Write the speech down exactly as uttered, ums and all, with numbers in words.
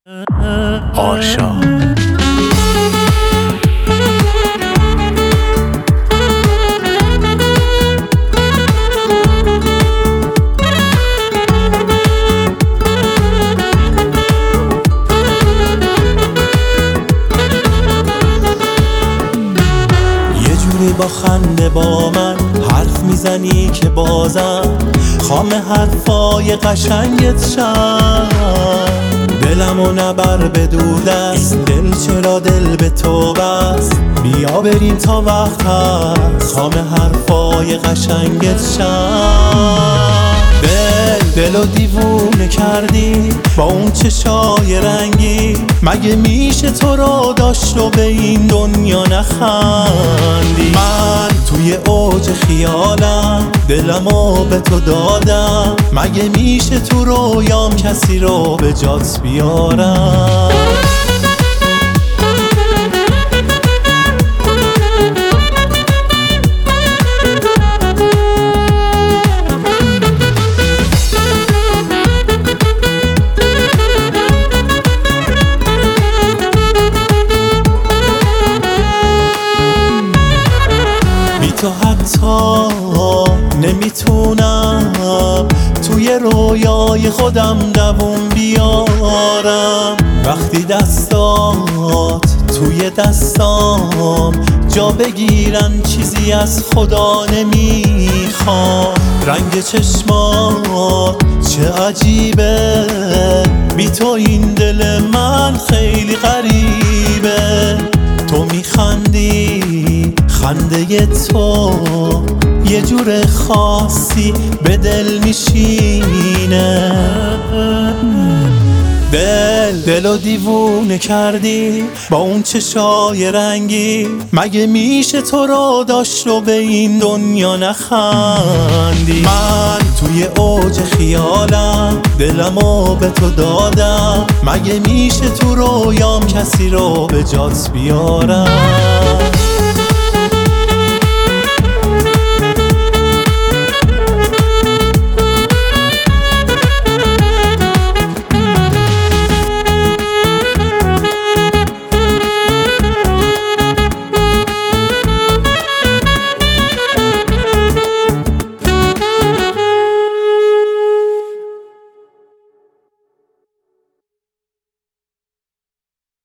آرشا با خنده با من حرف میزنی که بازم خام حرفای قشنگت شم، دلمو نبر به دور دست، دل چرا دل به تو بست، بیا بریم تا وقت هست خام حرفای قشنگت شم. دل دلو دیوونه کردی با اون چشای رنگی، مگه میشه تو رو داشت و به این دنیا نخندی؟ من توی اوج خیالم دلمو به تو دادم، مگه میشه تو رویام کسی رو به جات بیارم؟ تو حتی نمیتونم توی رویای خودم دووم بیارم، وقتی دستات توی دستام جا بگیرن چیزی از خدا نمیخوام. رنگ چشمات چه عجیبه، بی تو این دل من خیلی غریبه. تو میخندی خنده تو یه جور خاصی به دل میشینه، دل دلو دیوونه کردی با اون چشای رنگی، مگه میشه تو رو داشت و به این دنیا نخندی؟ من توی اوج خیالم دلمو به تو دادم، مگه میشه تو رویام کسی رو به جات بیارم؟